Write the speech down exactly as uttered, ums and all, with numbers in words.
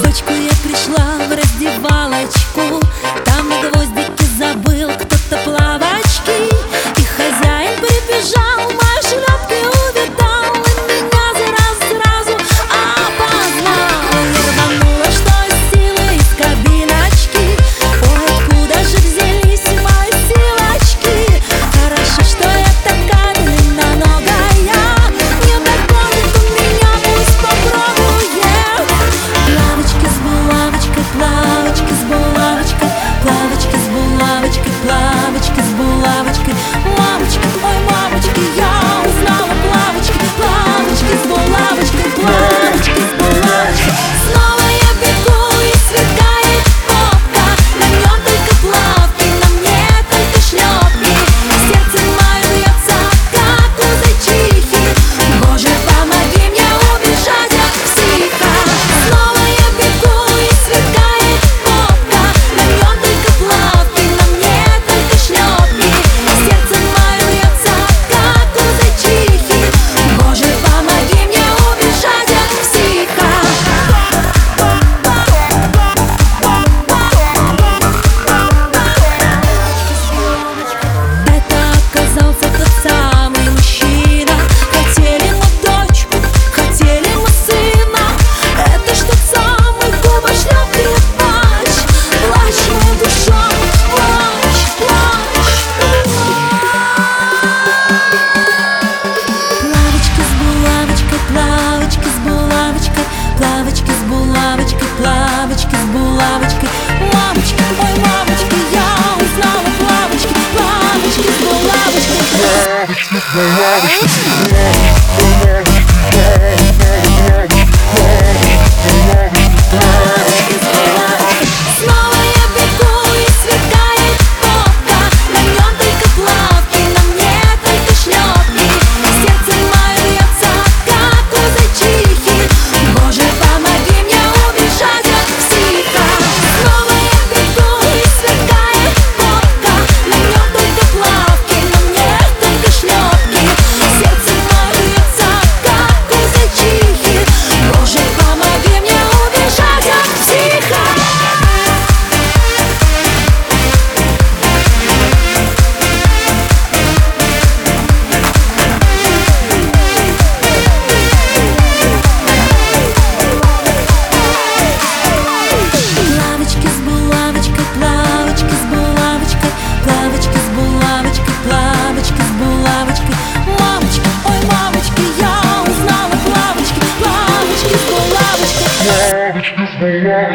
Дочку, я пришла в раздевалочку, там на гвоздике забыл кто-то плавочки. И хозяин прибежал, мои шляпки увидал, и меня сразу-сразу опознал. Я рванула, что из силы из кабиночки. Ой, откуда же взялись мои силочки? Хорошо, что я такая длинноногая, не догонит он меня, пусть попробует. Плавочки с булавочкой, плавочки с булавочкой, плавочки с булавочкой, плавочки с булавочкой. Мамочка, ой, мамочки, я узнала плавочки, плавочки с булавочкой, плавочки с булавочкой. Снова я бегу, и сверкает попка, на нем только плавки, на мне только шлепки. Сердце мое бьется, как у зайчихи. Боже, помоги мне убежать от психа. Снова я бегу, и сверкает попка, на нем только плавки, на мне только шлепки. Сердце мое бьется, как у зайчихи. Боже, помоги мне убежать от психа. Это оказался тот самый мужчина. Хотели мы дочку, хотели мы сына. Это ж тот самый губошлепки плач. Плачь, моя душа, плачь, плачь. Плавочки с булавочкой, плавочки с булавочкой, плавочки с булавочкой, плавочки с булавочкой. Мамочки, ой, мамочки, я узнала плавочки, плавочки с булавочкой. Снова я бегу, и сверкает попка, на нем только плавки, на мне только шлепки. Сердце мое бьется, как у зайчихи. Боже, помоги мне убежать от психа. Снова я бегу, и сверкает попка, на нем только плавки, на мне только шлепки. Сердце мое бьется, как у зайчихи. Боже, помоги мне убежать от психа. Плавочки с булавочкой, плавочки с булавочкой, плавочки с булавочкой, плавочки с булавочкой. Мамочки, ой, мамочки, я узнала плавочки, плавочки с булавочкой. Плавочки с булавочкой.